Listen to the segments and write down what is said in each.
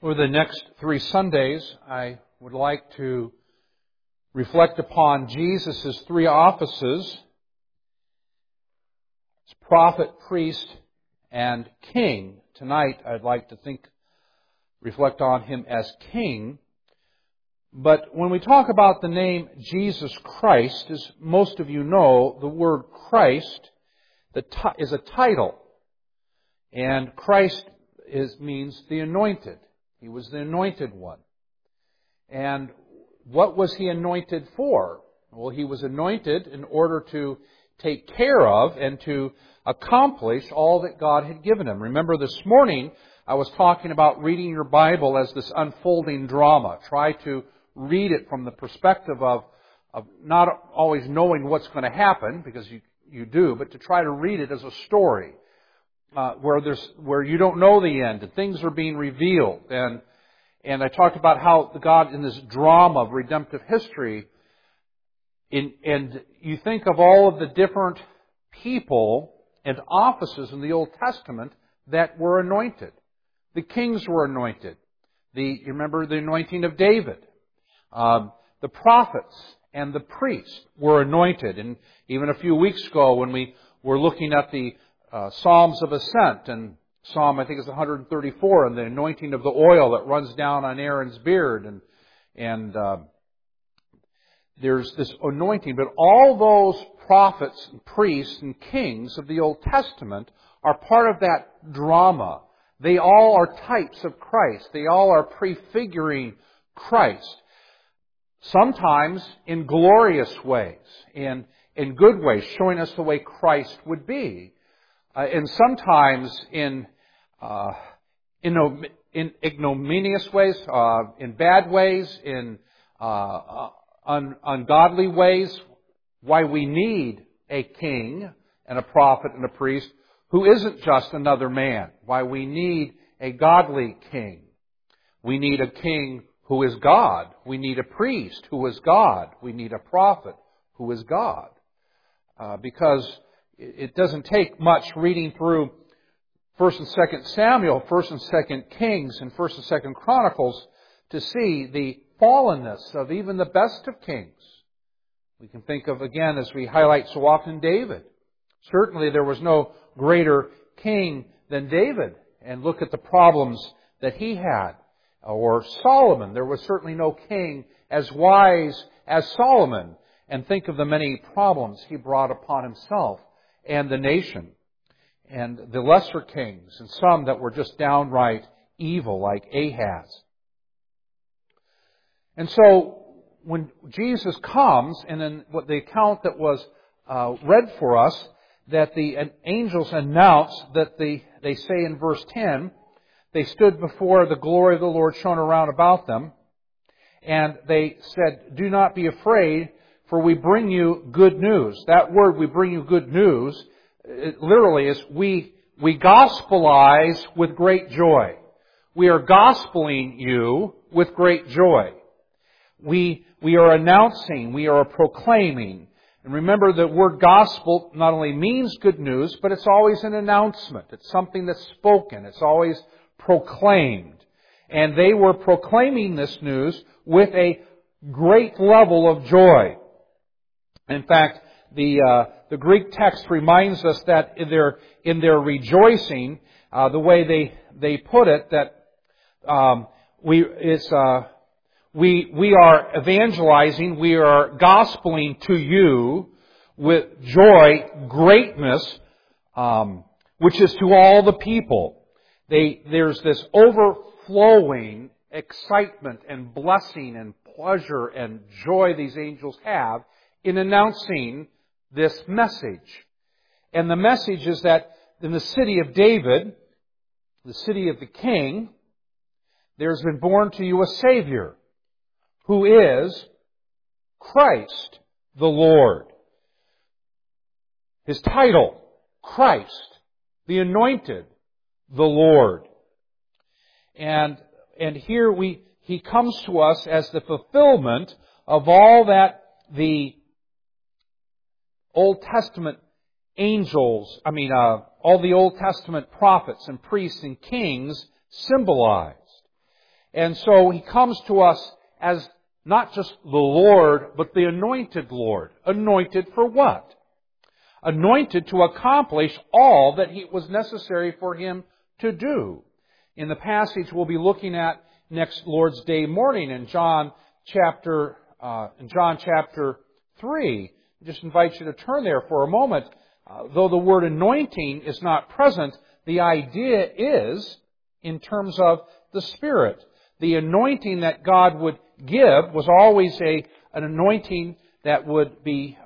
For the next 3 Sundays, I would like to reflect upon Jesus' 3 offices: as prophet, priest, and king. Tonight, I'd like to reflect on Him as king. But when we talk about the name Jesus Christ, as most of you know, the word Christ is a title. And Christ means the anointed. He was the anointed one. And what was He anointed for? Well, He was anointed in order to take care of and to accomplish all that God had given Him. Remember, this morning I was talking about reading your Bible as this unfolding drama. Try to read it from the perspective of not always knowing what's going to happen, because you do, but to try to read it as a story. Where you don't know the end, and things are being revealed. And I talked about how God, in this drama of redemptive history, and you think of all of the different people and offices in the Old Testament that were anointed. The kings were anointed. You remember the anointing of David. The prophets and the priests were anointed. And even a few weeks ago, when we were looking at the Psalms of Ascent, and Psalm, I think it's 134, and the anointing of the oil that runs down on Aaron's beard, and there's this anointing. But all those prophets and priests and kings of the Old Testament are part of that drama. They all are types of Christ. They all are prefiguring Christ. Sometimes in glorious ways, in good ways, showing us the way Christ would be. And sometimes in ignominious ways, in bad ways, in ungodly ways. Why we need a king and a prophet and a priest who isn't just another man. Why we need a godly king. We need a king who is God. We need a priest who is God. We need a prophet who is God. Because it doesn't take much reading through 1st and 2nd Samuel, 1st and 2nd Kings, and 1st and 2nd Chronicles to see the fallenness of even the best of kings. We can think of, again, as we highlight so often, David. Certainly there was no greater king than David. And look at the problems that he had. Or Solomon. There was certainly no king as wise as Solomon. And think of the many problems he brought upon himself and the nation, and the lesser kings, and some that were just downright evil, like Ahaz. And so, when Jesus comes, and in what the account that was read for us, that the angels announce that they say in verse 10, they stood before the glory of the Lord shone around about them, and they said, "Do not be afraid, for we bring you good news." That word, "we bring you good news," it literally is we gospelize with great joy. We are gospeling you with great joy. We are announcing, we are proclaiming. And remember, the word gospel not only means good news, but it's always an announcement. It's something that's spoken. It's always proclaimed. And they were proclaiming this news with a great level of joy. In fact, the Greek text reminds us that in their rejoicing, the way they put it, that we are evangelizing, we are gospeling to you with joy, greatness, which is to all the people. There's this overflowing excitement and blessing and pleasure and joy these angels have in announcing this message. And the message is that in the city of David, the city of the king, there's been born to you a Savior, who is Christ the Lord. His title, Christ, the Anointed, the Lord. And here He comes to us as the fulfillment of all that the Old Testament all the Old Testament prophets and priests and kings symbolized. And so He comes to us as not just the Lord, but the anointed Lord. Anointed for what? Anointed to accomplish all that was necessary for Him to do. In the passage we'll be looking at next Lord's Day morning in John chapter 3. I just invite you to turn there for a moment. Though the word anointing is not present, the idea is in terms of the Spirit. The anointing that God would give was always an anointing that would be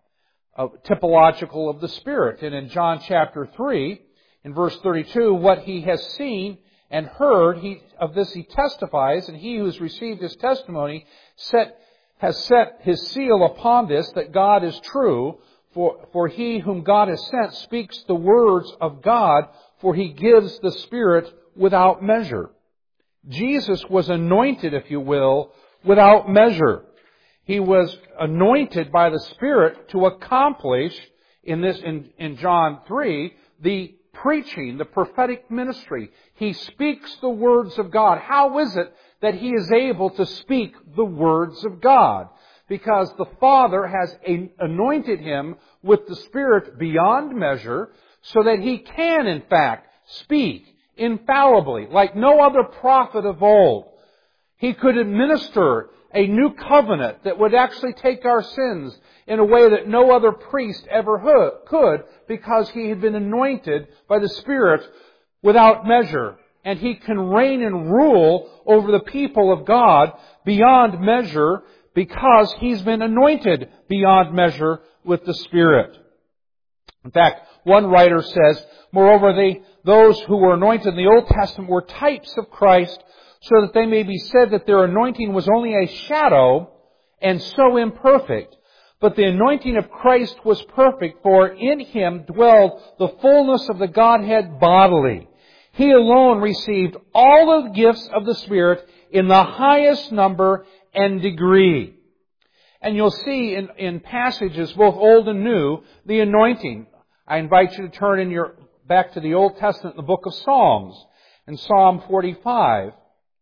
typological of the Spirit. And in John chapter 3, in verse 32, what He has seen and heard, of this He testifies, and He who has received His testimony has set His seal upon this, that God is true. For He whom God has sent speaks the words of God, for He gives the Spirit without measure. Jesus was anointed, if you will, without measure. He was anointed by the Spirit to accomplish, in John 3, the preaching, the prophetic ministry. He speaks the words of God. How is it that He is able to speak the words of God? Because the Father has anointed Him with the Spirit beyond measure, so that He can, in fact, speak infallibly, like no other prophet of old. He could administer a new covenant that would actually take our sins in a way that no other priest ever could, because He had been anointed by the Spirit without measure. And He can reign and rule over the people of God beyond measure, because He's been anointed beyond measure with the Spirit. In fact, one writer says, moreover, those who were anointed in the Old Testament were types of Christ, so that they may be said that their anointing was only a shadow and so imperfect. But the anointing of Christ was perfect, for in Him dwelled the fullness of the Godhead bodily. He alone received all the gifts of the Spirit in the highest number and degree. And you'll see in passages, both Old and New, the anointing. I invite you to turn back to the Old Testament, the book of Psalms, in Psalm 45,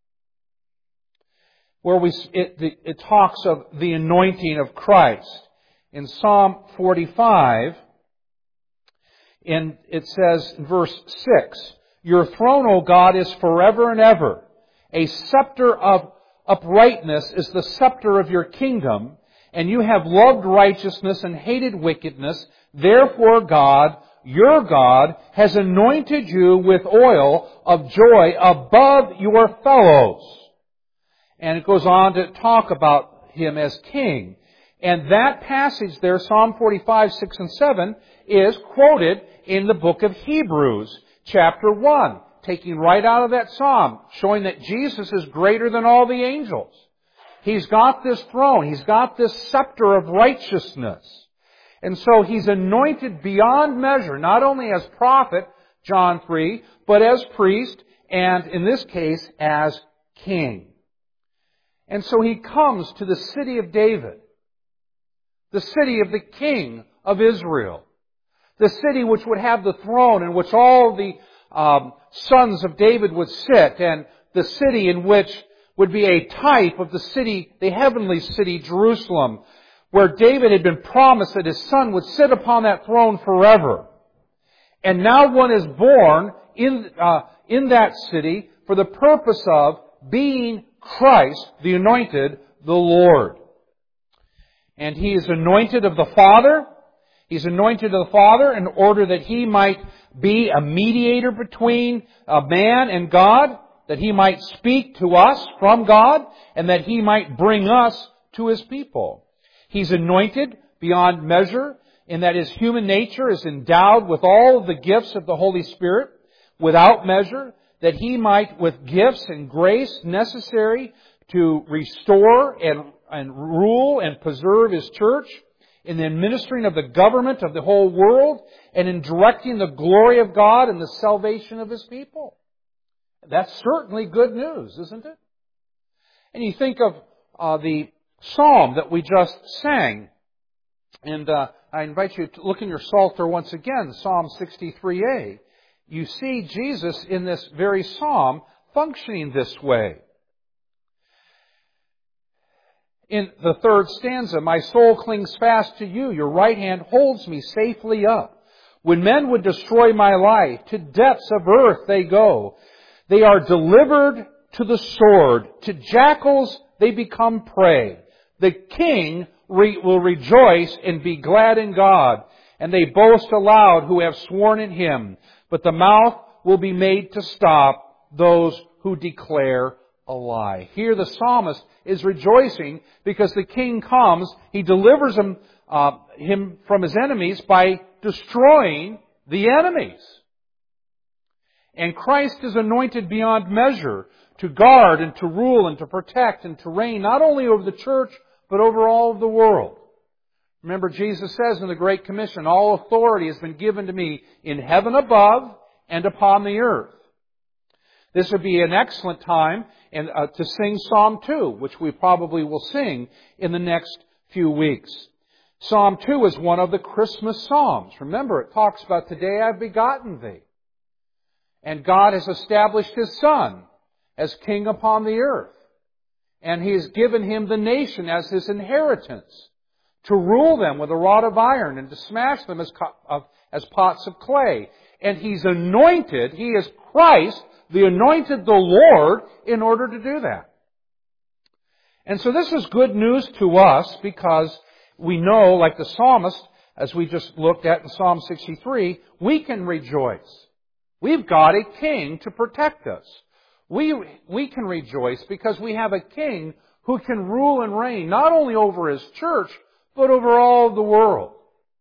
where it talks of the anointing of Christ. In Psalm 45, it says in verse 6, Your throne, O God, is forever and ever. A scepter of uprightness is the scepter of your kingdom, and you have loved righteousness and hated wickedness. Therefore God, your God, has anointed you with oil of joy above your fellows. And it goes on to talk about Him as King. And that passage there, Psalm 45, 6 and 7, is quoted in the book of Hebrews, chapter 1, taking right out of that psalm, showing that Jesus is greater than all the angels. He's got this throne. He's got this scepter of righteousness. And so He's anointed beyond measure, not only as prophet, John 3, but as priest, and in this case, as king. And so He comes to the city of David, the city of the King of Israel, the city which would have the throne in which all the sons of David would sit, and the city in which would be a type of the city, the heavenly city, Jerusalem, where David had been promised that his son would sit upon that throne forever. And now one is born in that city for the purpose of being Christ, the anointed, the Lord. And He is anointed of the Father. He's anointed of the Father in order that He might be a mediator between man and God, that He might speak to us from God, and that He might bring us to His people. He's anointed beyond measure in that His human nature is endowed with all of the gifts of the Holy Spirit without measure, that He might, with gifts and grace necessary to restore and rule and preserve His church, in the administering of the government of the whole world, and in directing the glory of God and the salvation of His people. That's certainly good news, isn't it? And you think of the psalm that we just sang. And I invite you to look in your Psalter once again, Psalm 63a. You see Jesus in this very psalm functioning this way. In the third stanza, my soul clings fast to you. Your right hand holds me safely up. When men would destroy my life, to depths of earth they go. They are delivered to the sword. To jackals they become prey. The king will rejoice and be glad in God. And they boast aloud who have sworn in Him. But the mouth will be made to stop those who declare a lie. Here the psalmist is rejoicing because the king comes. He delivers him from his enemies by destroying the enemies. And Christ is anointed beyond measure to guard and to rule and to protect and to reign not only over the church but over all of the world. Remember, Jesus says in the Great Commission, all authority has been given to me in heaven above and upon the earth. This would be an excellent time to sing Psalm 2, which we probably will sing in the next few weeks. Psalm 2 is one of the Christmas Psalms. Remember, it talks about, today I've begotten thee. And God has established His Son as king upon the earth. And He has given Him the nation as His inheritance, to rule them with a rod of iron and to smash them as pots of clay. And He's anointed, He is Christ, the anointed, the Lord, in order to do that. And so this is good news to us because we know, like the psalmist, as we just looked at in Psalm 63, we can rejoice. We've got a king to protect us. We can rejoice because we have a king who can rule and reign not only over His church, but over all the world.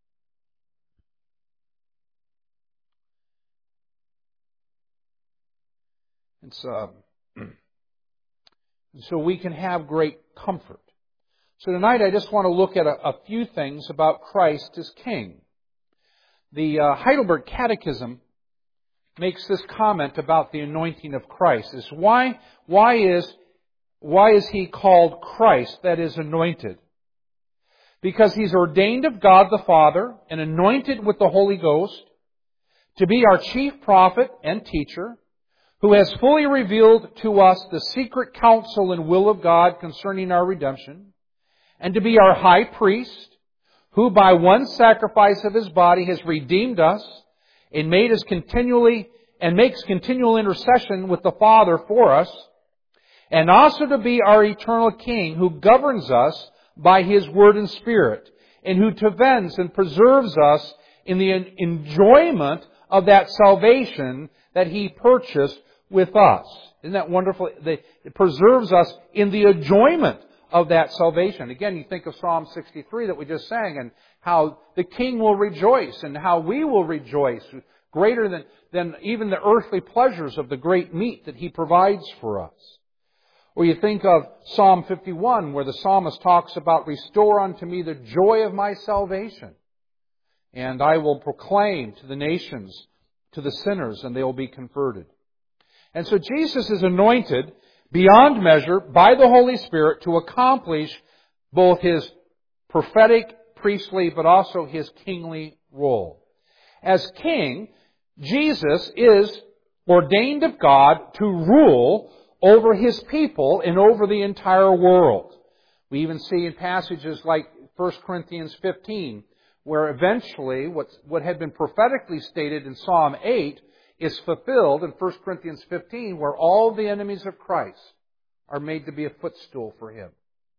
And so we can have great comfort. So tonight I just want to look at a few things about Christ as King. The Heidelberg Catechism makes this comment about the anointing of Christ. Is why is He called Christ, that is, anointed? Because He's ordained of God the Father and anointed with the Holy Ghost to be our chief prophet and teacher, who has fully revealed to us the secret counsel and will of God concerning our redemption, and to be our high priest, who by one sacrifice of His body has redeemed us and makes continual intercession with the Father for us, and also to be our eternal King, who governs us by His Word and Spirit, and who defends and preserves us in the enjoyment of that salvation that He purchased with us. Isn't that wonderful? It preserves us in the enjoyment of that salvation. Again, you think of Psalm 63 that we just sang, and how the King will rejoice, and how we will rejoice, greater than even the earthly pleasures of the great meat that He provides for us. Or you think of Psalm 51, where the psalmist talks about, restore unto me the joy of my salvation, and I will proclaim to the nations, to the sinners, and they will be converted. And so Jesus is anointed beyond measure by the Holy Spirit to accomplish both His prophetic, priestly, but also His kingly role. As King, Jesus is ordained of God to rule over His people and over the entire world. We even see in passages like 1 Corinthians 15, where eventually what had been prophetically stated in Psalm 8 is fulfilled in 1 Corinthians 15, where all the enemies of Christ are made to be a footstool for Him.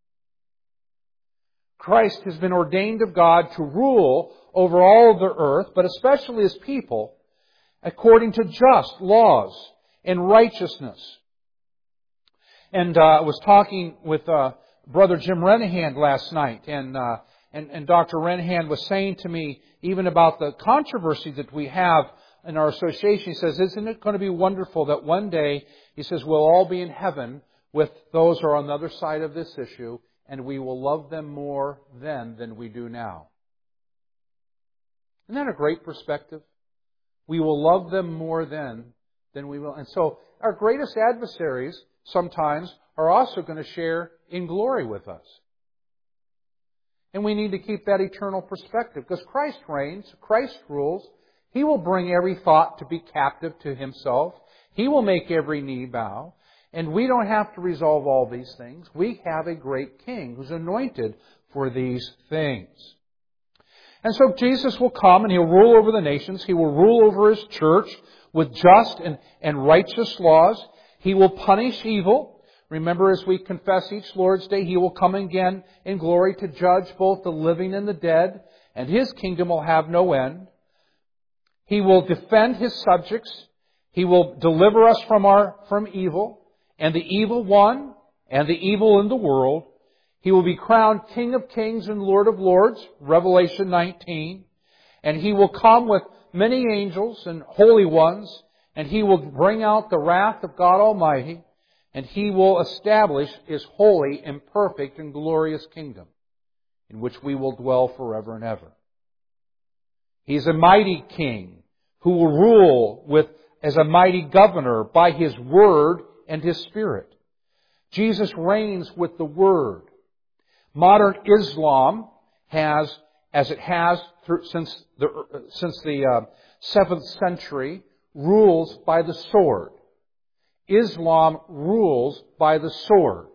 Christ has been ordained of God to rule over all of the earth, but especially His people, according to just laws and righteousness. And I was talking with Brother Jim Renehand last night, and Dr. Renehand was saying to me even about the controversy that we have in our association. He says, isn't it going to be wonderful that one day, he says, we'll all be in heaven with those who are on the other side of this issue, and we will love them more then than we do now. Isn't that a great perspective? We will love them more then than we will. And so our greatest adversaries sometimes are also going to share in glory with us. And we need to keep that eternal perspective, because Christ reigns, Christ rules. He will bring every thought to be captive to Himself. He will make every knee bow. And we don't have to resolve all these things. We have a great King who's anointed for these things. And so Jesus will come and He'll rule over the nations. He will rule over His church with just and righteous laws. He will punish evil. Remember, as we confess each Lord's Day, He will come again in glory to judge both the living and the dead, and His kingdom will have no end. He will defend His subjects. He will deliver us from evil, and the evil one, and the evil in the world. He will be crowned King of Kings and Lord of Lords, Revelation 19. And He will come with many angels and holy ones, and He will bring out the wrath of God Almighty, and He will establish His holy and perfect and glorious kingdom, in which we will dwell forever and ever. He's a mighty King who will rule as a mighty governor by His Word and His Spirit. Jesus reigns with the Word. Modern Islam has, as it has since the 7th century, rules by the sword. Islam rules by the sword.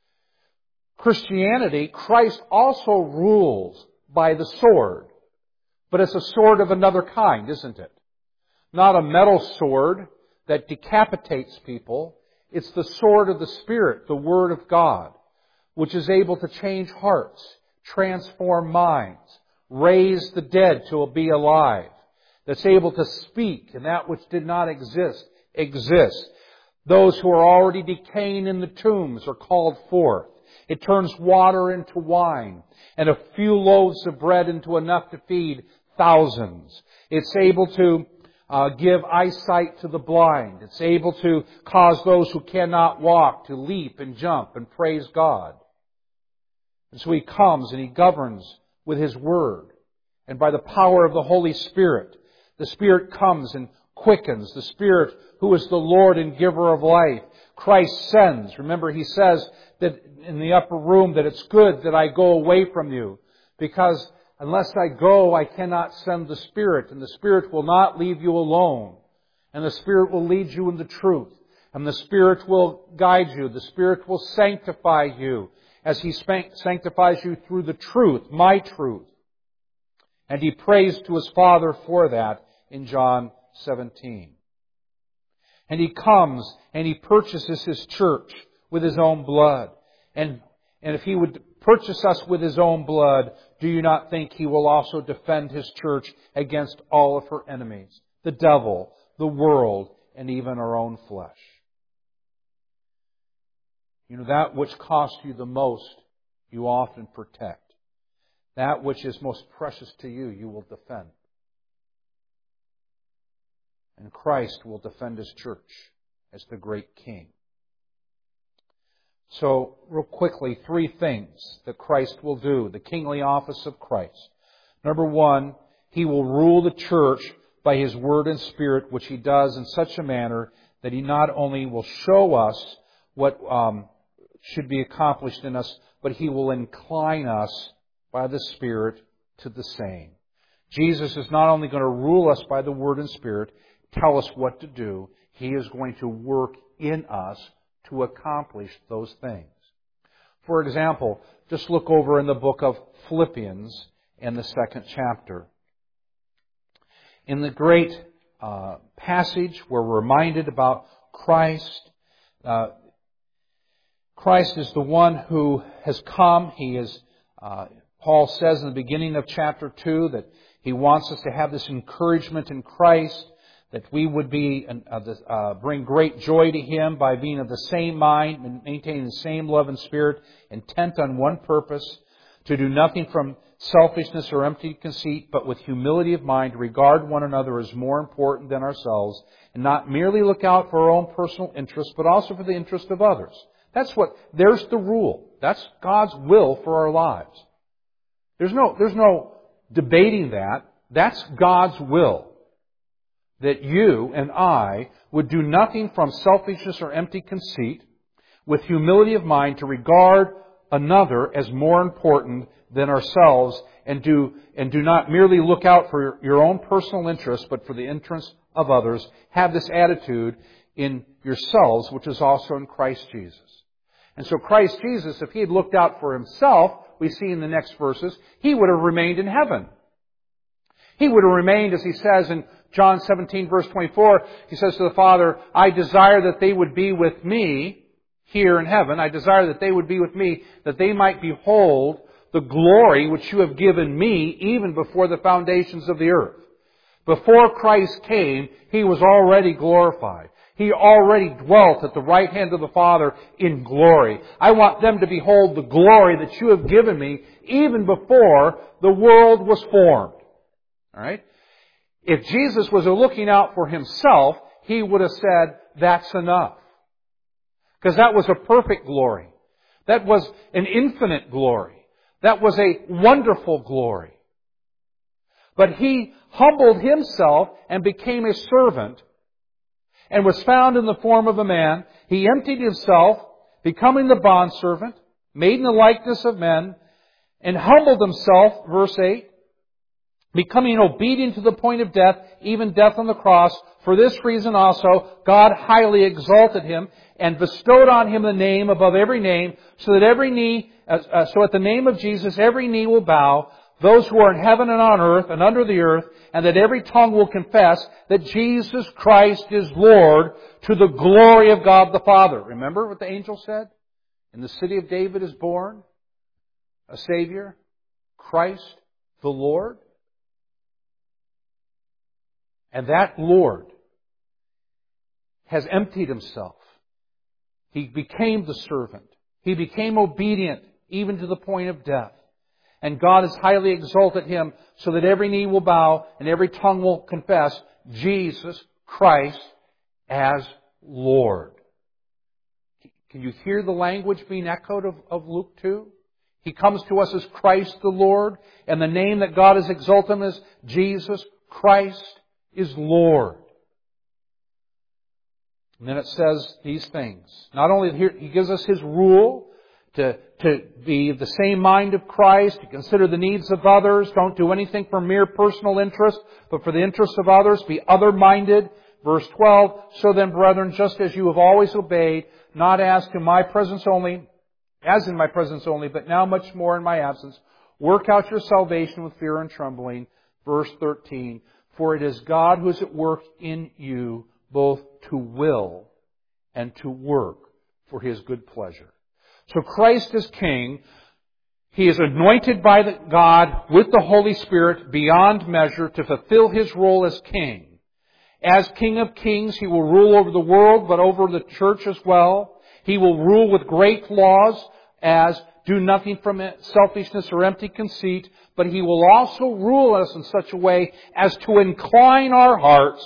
Christianity, Christ also rules by the sword. But it's a sword of another kind, isn't it? Not a metal sword that decapitates people. It's the sword of the Spirit, the Word of God, which is able to change hearts, transform minds, raise the dead to be alive, that's able to speak, and that which did not exist, exists. Those who are already decaying in the tombs are called forth. It turns water into wine, and a few loaves of bread into enough to feed thousands. It's able to give eyesight to the blind. It's able to cause those who cannot walk to leap and jump and praise God. And so He comes and He governs with His Word. And by the power of the Holy Spirit, the Spirit comes and quickens. The Spirit who is the Lord and giver of life. Christ sends. Remember, He says that in the upper room that it's good that I go away from you, because unless I go, I cannot send the Spirit, and the Spirit will not leave you alone. And the Spirit will lead you in the truth. And the Spirit will guide you. The Spirit will sanctify you as He sanctifies you through the truth, my truth. And He prays to His Father for that in John 17. And He comes and He purchases His church with His own blood. And if He would purchase us with His own blood, do you not think He will also defend His church against all of her enemies? The devil, the world, and even our own flesh. You know, that which costs you the most, you often protect. That which is most precious to you, you will defend. And Christ will defend His church as the great King. So, real quickly, 3 things that Christ will do. The kingly office of Christ. Number 1, He will rule the church by His Word and Spirit, which He does in such a manner that He not only will show us what should be accomplished in us, but He will incline us by the Spirit to the same. Jesus is not only going to rule us by the Word and Spirit, tell us what to do. He is going to work in us to accomplish those things. For example, just look over in the book of Philippians in the 2nd chapter. In the great passage where we're reminded about Christ, Christ is the one who has come. He is, Paul says in the beginning of chapter 2 that he wants us to have this encouragement in Christ, that we would bring great joy to Him by being of the same mind and maintaining the same love and spirit, intent on one purpose, to do nothing from selfishness or empty conceit, but with humility of mind, regard one another as more important than ourselves, and not merely look out for our own personal interests, but also for the interest of others. There's the rule. That's God's will for our lives. There's no debating that. That's God's will. That you and I would do nothing from selfishness or empty conceit, with humility of mind to regard another as more important than ourselves, and do not merely look out for your own personal interests, but for the interests of others. Have this attitude in yourselves, which is also in Christ Jesus. And so Christ Jesus, if He had looked out for Himself, we see in the next verses, He would have remained in heaven. He would have remained, as He says in John 17, verse 24, He says to the Father, I desire that they would be with me here in heaven. I desire that they would be with me, that they might behold the glory which you have given me even before the foundations of the earth. Before Christ came, He was already glorified. He already dwelt at the right hand of the Father in glory. I want them to behold the glory that you have given me even before the world was formed. All right? If Jesus was looking out for Himself, He would have said, that's enough. Because that was a perfect glory. That was an infinite glory. That was a wonderful glory. But He humbled Himself and became a servant and was found in the form of a man. He emptied Himself, becoming the bondservant, made in the likeness of men, and humbled Himself, verse 8, becoming obedient to the point of death, even death on the cross. For this reason also, God highly exalted Him and bestowed on Him the name above every name, so that so at the name of Jesus every knee will bow, those who are in heaven and on earth and under the earth, and that every tongue will confess that Jesus Christ is Lord, to the glory of God the Father. Remember what the angel said? In the city of David is born a Savior, Christ the Lord. And that Lord has emptied Himself. He became the servant. He became obedient even to the point of death. And God has highly exalted Him so that every knee will bow and every tongue will confess Jesus Christ as Lord. Can you hear the language being echoed of Luke 2? He comes to us as Christ the Lord, and the name that God has exalted Him is Jesus Christ is Lord. And then it says these things. Not only here, He gives us His rule to be of the same mind of Christ, to consider the needs of others, don't do anything for mere personal interest, but for the interest of others, be other-minded. Verse 12, so then, brethren, just as you have always obeyed, not as in my presence only, but now much more in my absence, work out your salvation with fear and trembling. Verse 13, for it is God who is at work in you, both to will and to work for His good pleasure. So Christ is King. He is anointed by God with the Holy Spirit beyond measure to fulfill His role as King. As King of Kings, He will rule over the world, but over the church as well. He will rule with great laws, as do nothing from selfishness or empty conceit, but He will also rule us in such a way as to incline our hearts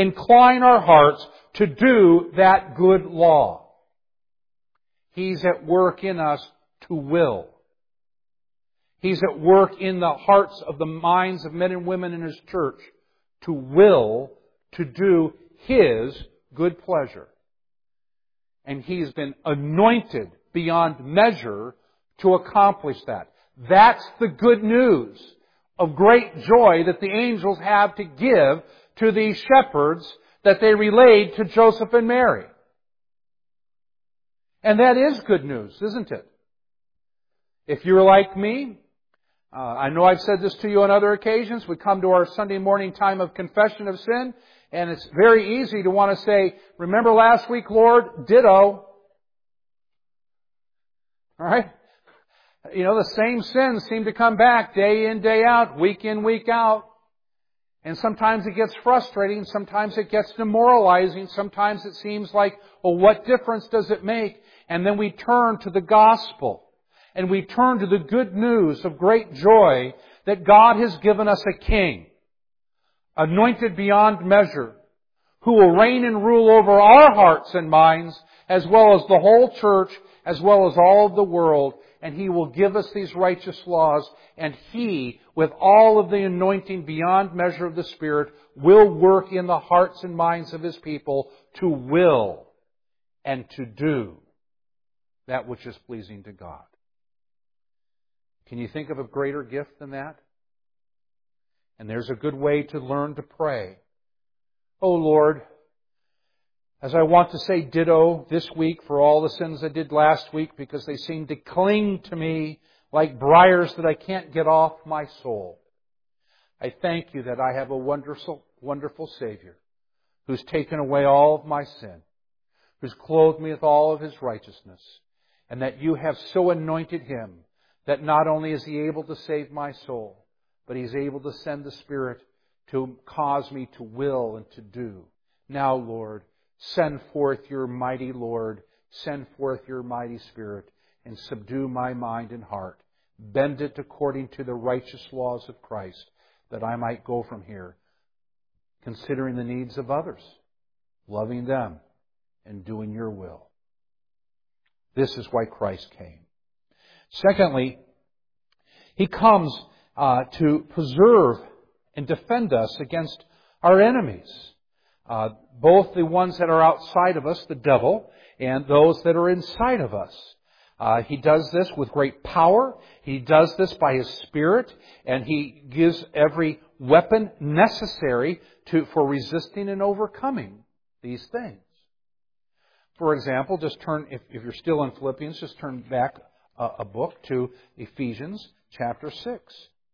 to do that good law. He's at work in us to will. He's at work in the hearts of the minds of men and women in His church to will to do His good pleasure. And He's been anointed beyond measure to accomplish that. That's the good news of great joy that the angels have to give to these shepherds that they relayed to Joseph and Mary. And that is good news, isn't it? If you're like me, I know I've said this to you on other occasions. We come to our Sunday morning time of confession of sin, and it's very easy to want to say, remember last week, Lord? Ditto. All right? You know, the same sins seem to come back day in, day out, week in, week out. And sometimes it gets frustrating. Sometimes it gets demoralizing. Sometimes it seems like, well, what difference does it make? And then we turn to the gospel. And we turn to the good news of great joy that God has given us a King, anointed beyond measure, who will reign and rule over our hearts and minds, as well as the whole church, as well as all of the world. And He will give us these righteous laws. And He, with all of the anointing beyond measure of the Spirit, will work in the hearts and minds of His people to will and to do that which is pleasing to God. Can you think of a greater gift than that? And there's a good way to learn to pray. Oh Lord, As I want to say ditto this week for all the sins I did last week because they seem to cling to me like briars that I can't get off my soul. I thank You that I have a wonderful, wonderful Savior who's taken away all of my sin, who's clothed me with all of His righteousness, and that You have so anointed Him that not only is He able to save my soul, but He's able to send the Spirit to cause me to will and to do. Now, Lord, send forth Your mighty Lord, send forth Your mighty Spirit, and subdue my mind and heart. Bend it according to the righteous laws of Christ, that I might go from here, considering the needs of others, loving them, and doing Your will. This is why Christ came. Secondly, He comes to preserve and defend us against our enemies. Both the ones that are outside of us, the devil, and those that are inside of us. He does this with great power. He does this by His Spirit, and He gives every weapon necessary for resisting and overcoming these things. For example, just turn, if you're still in Philippians, just turn back a book to Ephesians chapter 6.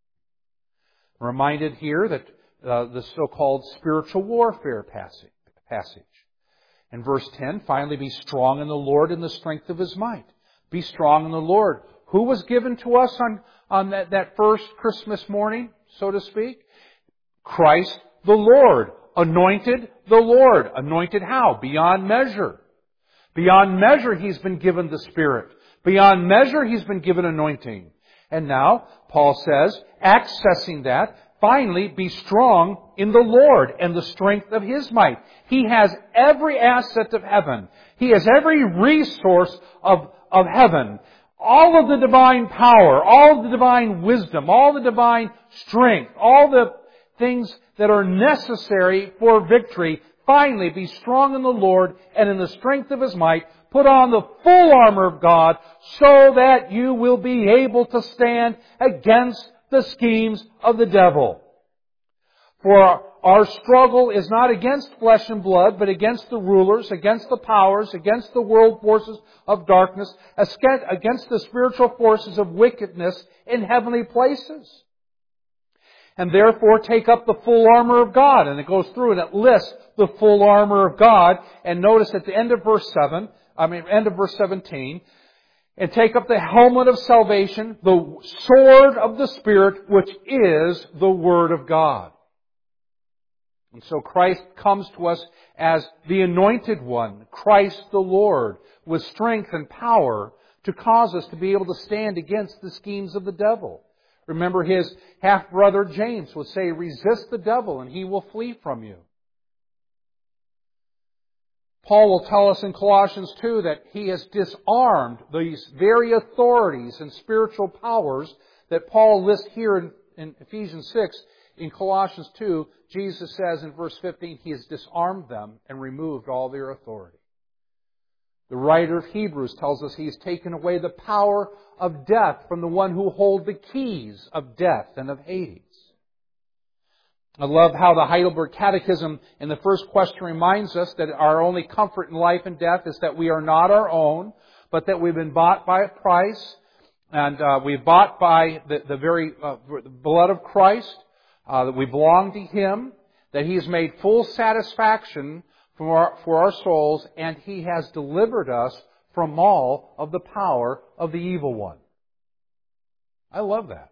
I'm reminded here that the so-called spiritual warfare passage. In verse 10, finally be strong in the Lord in the strength of His might. Be strong in the Lord. Who was given to us on that first Christmas morning, so to speak? Christ the Lord. Anointed the Lord. Anointed how? Beyond measure. Beyond measure He's been given the Spirit. Beyond measure He's been given anointing. And now, Paul says, accessing that, finally, be strong in the Lord and the strength of His might. He has every asset of heaven. He has every resource of heaven. All of the divine power, all of the divine wisdom, all the divine strength, all the things that are necessary for victory. Finally, be strong in the Lord and in the strength of His might. Put on the full armor of God so that you will be able to stand against the schemes of the devil. For our struggle is not against flesh and blood, but against the rulers, against the powers, against the world forces of darkness, against the spiritual forces of wickedness in heavenly places. And therefore take up the full armor of God. And it goes through and it lists the full armor of God. And notice at the end of verse 17, and take up the helmet of salvation, the sword of the Spirit, which is the Word of God. And so Christ comes to us as the Anointed One, Christ the Lord, with strength and power to cause us to be able to stand against the schemes of the devil. Remember His half-brother James would say, resist the devil and he will flee from you. Paul will tell us in Colossians 2 that he has disarmed these very authorities and spiritual powers that Paul lists here in Ephesians 6. In Colossians 2, Jesus says in verse 15, He has disarmed them and removed all their authority. The writer of Hebrews tells us He has taken away the power of death from the one who holds the keys of death and of Hades. I love how the Heidelberg Catechism in the first question reminds us that our only comfort in life and death is that we are not our own, but that we've been bought by a price, and we've bought by the very blood of Christ, that we belong to Him, that He has made full satisfaction for our souls, and He has delivered us from all of the power of the evil one. I love that.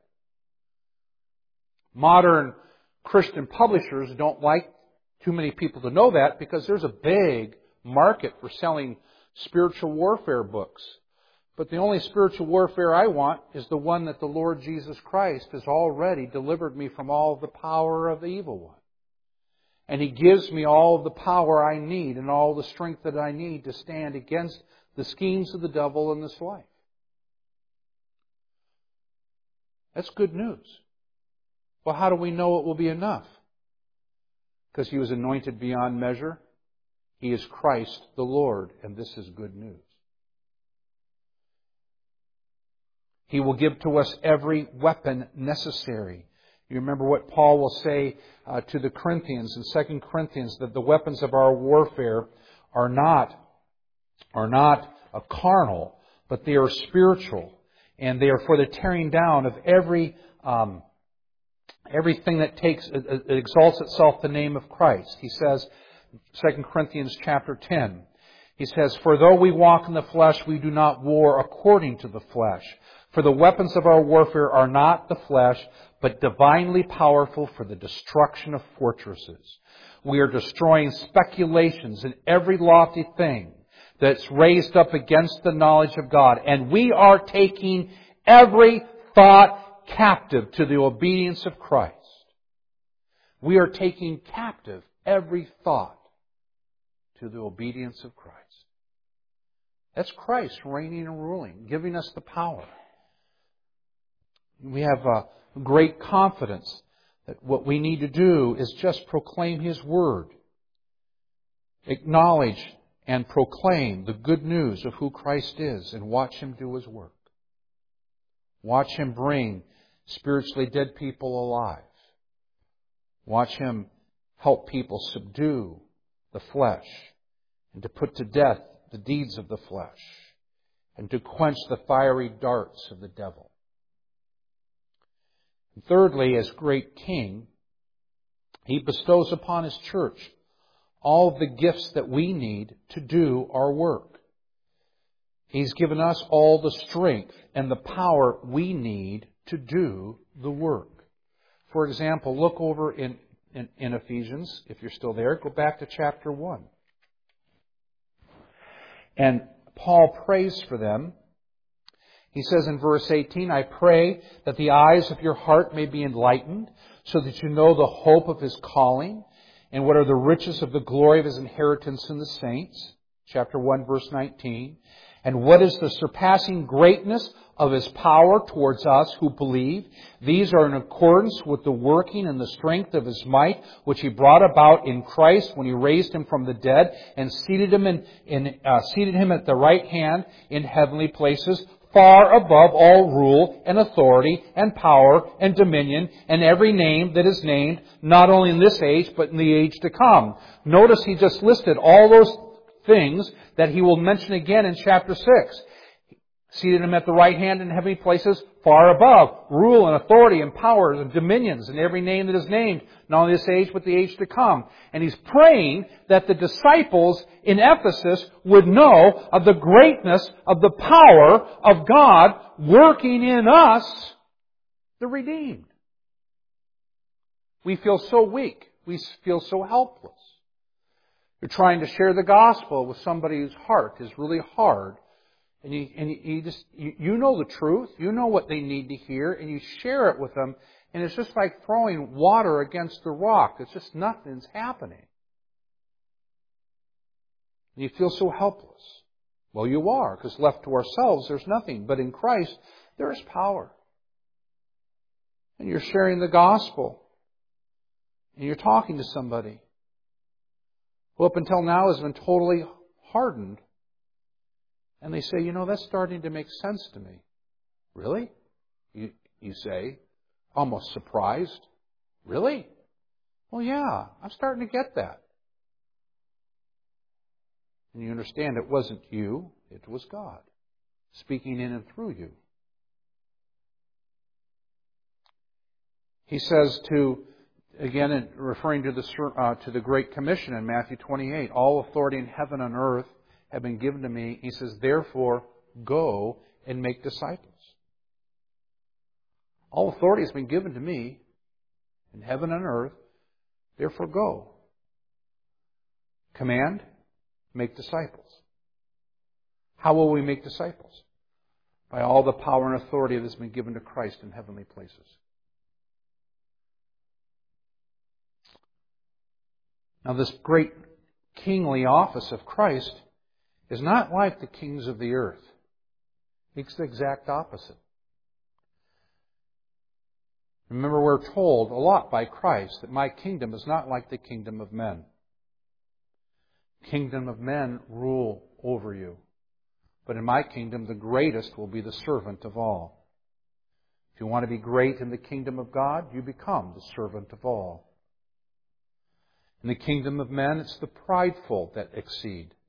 Modern Christian publishers don't like too many people to know that because there's a big market for selling spiritual warfare books. But the only spiritual warfare I want is the one that the Lord Jesus Christ has already delivered me from all of the power of the evil one. And He gives me all of the power I need and all the strength that I need to stand against the schemes of the devil in this life. That's good news. Well, how do we know it will be enough? Because He was anointed beyond measure. He is Christ the Lord, and this is good news. He will give to us every weapon necessary. You remember what Paul will say to the Corinthians in 2 Corinthians, that the weapons of our warfare are not carnal, but they are spiritual, and they are for the tearing down of everything that exalts itself the name of Christ. He says, 2 Corinthians chapter 10, he says, "For though we walk in the flesh, we do not war according to the flesh. For the weapons of our warfare are not the flesh, but divinely powerful for the destruction of fortresses. We are destroying speculations and every lofty thing that's raised up against the knowledge of God. And we are taking every thought captive to the obedience of Christ." We are taking captive every thought to the obedience of Christ. That's Christ reigning and ruling, giving us the power. We have a great confidence that what we need to do is just proclaim His Word. Acknowledge and proclaim the good news of who Christ is and watch Him do His work. Watch Him bring spiritually dead people alive. Watch Him help people subdue the flesh and to put to death the deeds of the flesh and to quench the fiery darts of the devil. And thirdly, as great King, He bestows upon His church all of the gifts that we need to do our work. He's given us all the strength and the power we need to do the work. For example, look over in Ephesians, if you're still there, go back to chapter 1. And Paul prays for them. He says in verse 18, "I pray that the eyes of your heart may be enlightened, so that you know the hope of His calling, and what are the riches of the glory of His inheritance in the saints." Chapter 1, verse 19. "And what is the surpassing greatness of His power towards us who believe? These are in accordance with the working and the strength of His might, which He brought about in Christ when He raised Him from the dead and seated Him at the right hand in heavenly places, far above all rule and authority and power and dominion and every name that is named, not only in this age, but in the age to come." Notice he just listed all those things that he will mention again in chapter 6. Seated Him at the right hand in heavenly places, far above rule and authority and powers and dominions and every name that is named, not only this age, but the age to come. And he's praying that the disciples in Ephesus would know of the greatness of the power of God working in us, the redeemed. We feel so weak. We feel so helpless. You're trying to share the gospel with somebody whose heart is really hard. And you know the truth. You know what they need to hear. And you share it with them. And it's just like throwing water against the rock. It's just nothing's happening. And you feel so helpless. Well, you are, because left to ourselves, there's nothing. But in Christ, there is power. And you're sharing the gospel. And you're talking to somebody who up until now has been totally hardened. And they say, that's starting to make sense to me. Really? You say, almost surprised. Really? Well, yeah, I'm starting to get that. And you understand it wasn't you, it was God speaking in and through you. He says again, referring to the Great Commission in Matthew 28, "All authority in heaven and earth have been given to me." He says, "Therefore, go and make disciples." All authority has been given to me in heaven and earth. Therefore, go. Command, make disciples. How will we make disciples? By all the power and authority that has been given to Christ in heavenly places. Now, this great kingly office of Christ is not like the kings of the earth. It's the exact opposite. Remember, we're told a lot by Christ that my kingdom is not like the kingdom of men. Kingdom of men rule over you. But in my kingdom, the greatest will be the servant of all. If you want to be great in the kingdom of God, you become the servant of all. In the kingdom of men, it's the prideful that exceed.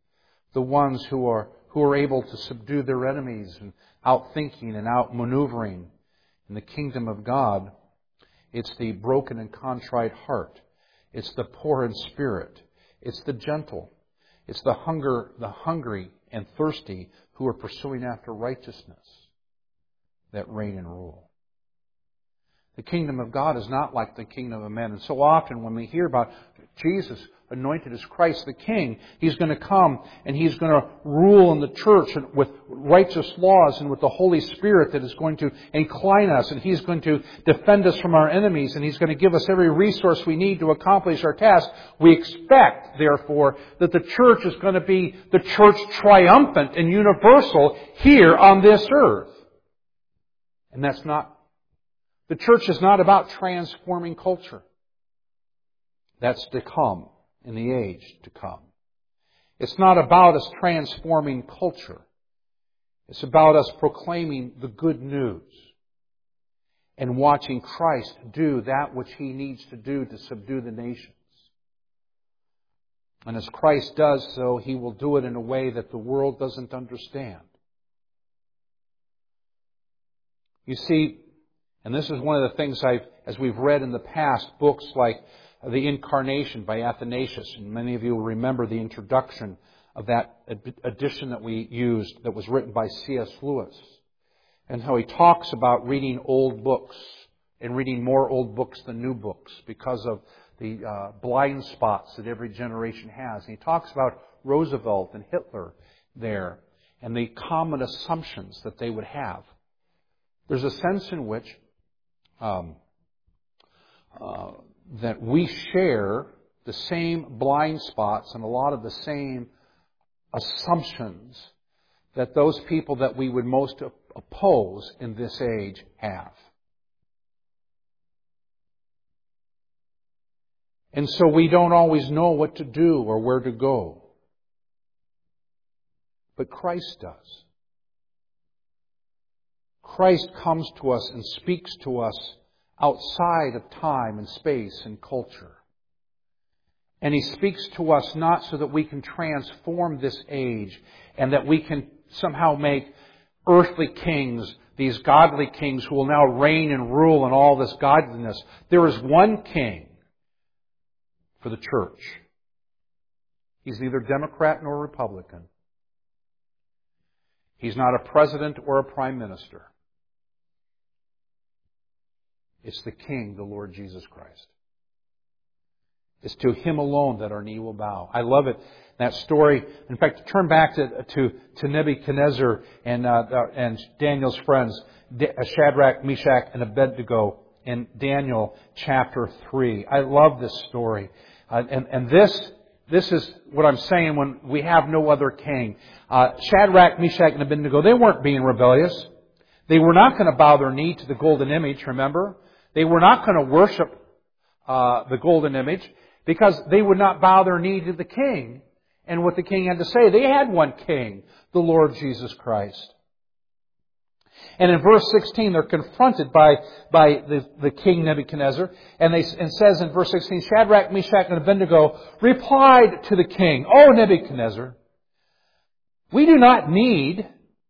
the ones who are able to subdue their enemies and outthinking and outmaneuvering in the kingdom of God. It's the broken and contrite heart. It's the poor in spirit. It's the gentle. It's the hungry and thirsty who are pursuing after righteousness that reign and rule. The kingdom of God is not like the kingdom of men. And so often when we hear about Jesus anointed as Christ the King, He's going to come and He's going to rule in the church with righteous laws and with the Holy Spirit that is going to incline us, and He's going to defend us from our enemies, and He's going to give us every resource we need to accomplish our task. We expect, therefore, that the church is going to be the church triumphant and universal here on this earth. And that's not. The church is not about transforming culture. That's to come in the age to come. It's not about us transforming culture. It's about us proclaiming the good news and watching Christ do that which He needs to do to subdue the nations. And as Christ does so, He will do it in a way that the world doesn't understand. You see, and this is one of the things as we've read in the past, books like The Incarnation by Athanasius, and many of you will remember the introduction of that edition that we used that was written by C.S. Lewis, and how he talks about reading old books and reading more old books than new books because of the blind spots that every generation has. And he talks about Roosevelt and Hitler there and the common assumptions that they would have. There's a sense in which that we share the same blind spots and a lot of the same assumptions that those people that we would most oppose in this age have. And so we don't always know what to do or where to go. But Christ does. Christ comes to us and speaks to us outside of time and space and culture. And He speaks to us not so that we can transform this age and that we can somehow make earthly kings, these godly kings who will now reign and rule in all this godliness. There is one King for the church. He's neither Democrat nor Republican. He's not a president or a prime minister. It's the King, the Lord Jesus Christ. It's to Him alone that our knee will bow. I love it. That story. In fact, turn back to Nebuchadnezzar and Daniel's friends, Shadrach, Meshach, and Abednego in Daniel chapter 3. I love this story. And this is what I'm saying when we have no other king. Shadrach, Meshach, and Abednego, they weren't being rebellious. They were not going to bow their knee to the golden image, remember? They were not going to worship the golden image because they would not bow their knee to the king and what the king had to say. They had one king, the Lord Jesus Christ. And in verse 16, they're confronted by the king Nebuchadnezzar. And it says in verse 16, Shadrach, Meshach, and Abednego replied to the king, "O Nebuchadnezzar, we do not need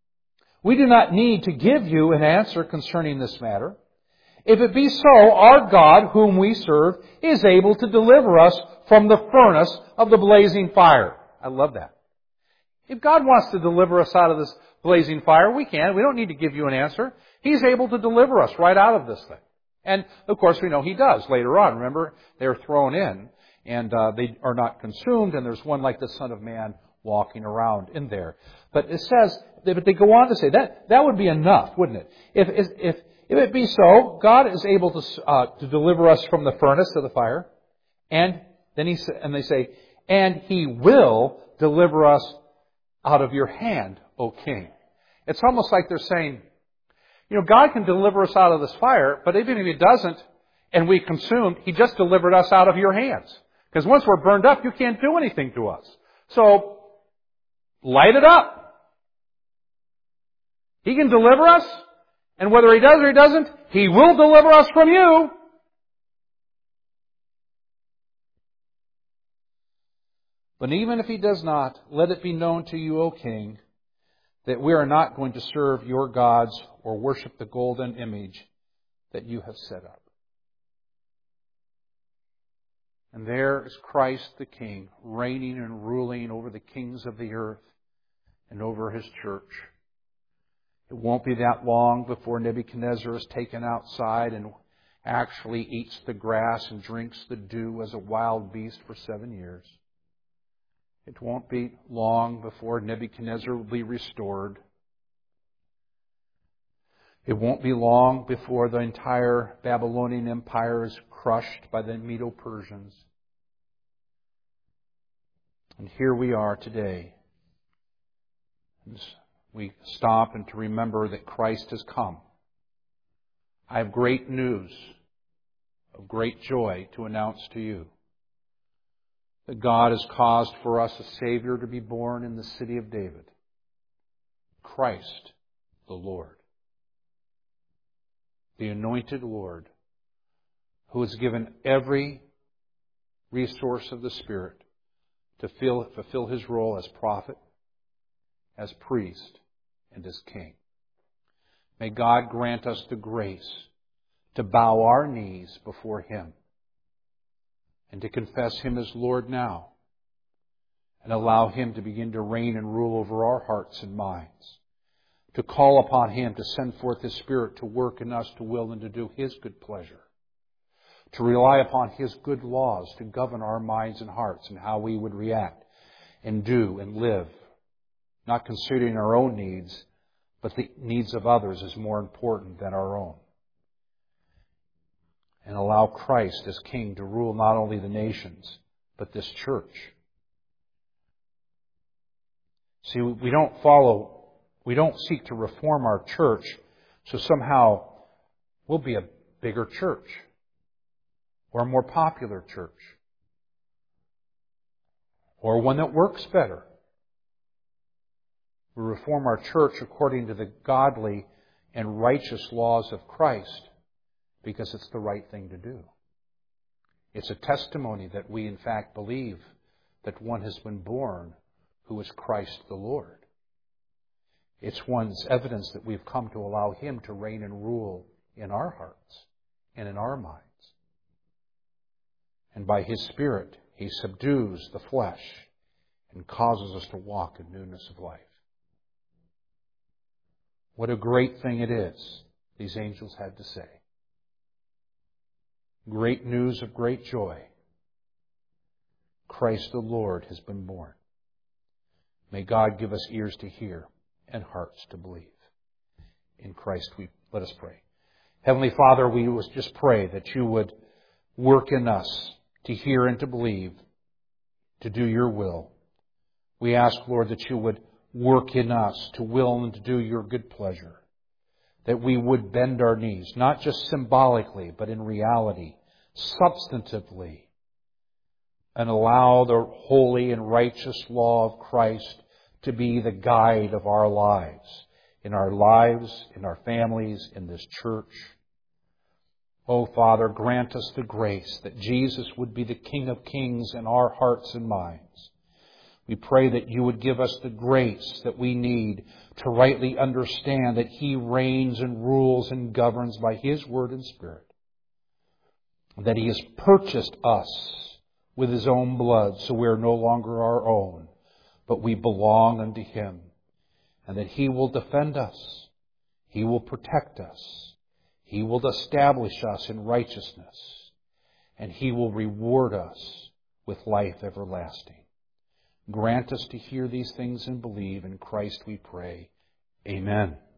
to give you an answer concerning this matter. If it be so, our God, whom we serve, is able to deliver us from the furnace of the blazing fire." I love that. If God wants to deliver us out of this blazing fire, we can. We don't need to give you an answer. He's able to deliver us right out of this thing. And, of course, we know He does later on. Remember, they're thrown in, and they are not consumed, and there's one like the Son of Man walking around in there. But it says, but they go on to say, that would be enough, wouldn't it? If it be so, God is able to deliver us from the furnace of the fire, and then they say, and He will deliver us out of your hand, O King. It's almost like they're saying, God can deliver us out of this fire, but even if He doesn't, and we consumed, He just delivered us out of your hands. Because once we're burned up, you can't do anything to us. So, light it up. He can deliver us, and whether He does or He doesn't, He will deliver us from you. But even if he does not, let it be known to you, O King, that we are not going to serve your gods or worship the golden image that you have set up. And there is Christ the King, reigning and ruling over the kings of the earth and over His church. It won't be that long before Nebuchadnezzar is taken outside and actually eats the grass and drinks the dew as a wild beast for 7 years. It won't be long before Nebuchadnezzar will be restored. It won't be long before the entire Babylonian Empire is crushed by the Medo-Persians. And here we are today. We stop and to remember that Christ has come. I have great news of great joy to announce to you. That God has caused for us a Savior to be born in the city of David. Christ the Lord. The anointed Lord, who has given every resource of the Spirit to fulfill His role as prophet, as priest, and as king. May God grant us the grace to bow our knees before Him and to confess Him as Lord now and allow Him to begin to reign and rule over our hearts and minds. To call upon Him to send forth His Spirit to work in us to will and to do His good pleasure. To rely upon His good laws to govern our minds and hearts and how we would react and do and live. Not considering our own needs, but the needs of others is more important than our own. And allow Christ as King to rule not only the nations, but this church. See, we don't seek to reform our church so somehow we'll be a bigger church or a more popular church or one that works better. We reform our church according to the godly and righteous laws of Christ because it's the right thing to do. It's a testimony that we in fact believe that one has been born who is Christ the Lord. It's one's evidence that we've come to allow Him to reign and rule in our hearts and in our minds. And by His Spirit, He subdues the flesh and causes us to walk in newness of life. What a great thing it is, these angels had to say. Great news of great joy. Christ the Lord has been born. May God give us ears to hear and hearts to believe. In Christ let us pray. Heavenly Father, we just pray that You would work in us to hear and to believe, to do Your will. We ask, Lord, that You would work in us to will and to do Your good pleasure. That we would bend our knees, not just symbolically, but in reality, substantively, and allow the holy and righteous law of Christ to be the guide of our lives, in our families, in this church. Oh, Father, grant us the grace that Jesus would be the King of Kings in our hearts and minds. We pray that You would give us the grace that we need to rightly understand that He reigns and rules and governs by His Word and Spirit. That He has purchased us with His own blood, so we are no longer our own, but we belong unto Him. And that He will defend us. He will protect us. He will establish us in righteousness. And He will reward us with life everlasting. Grant us to hear these things and believe. In Christ we pray. Amen.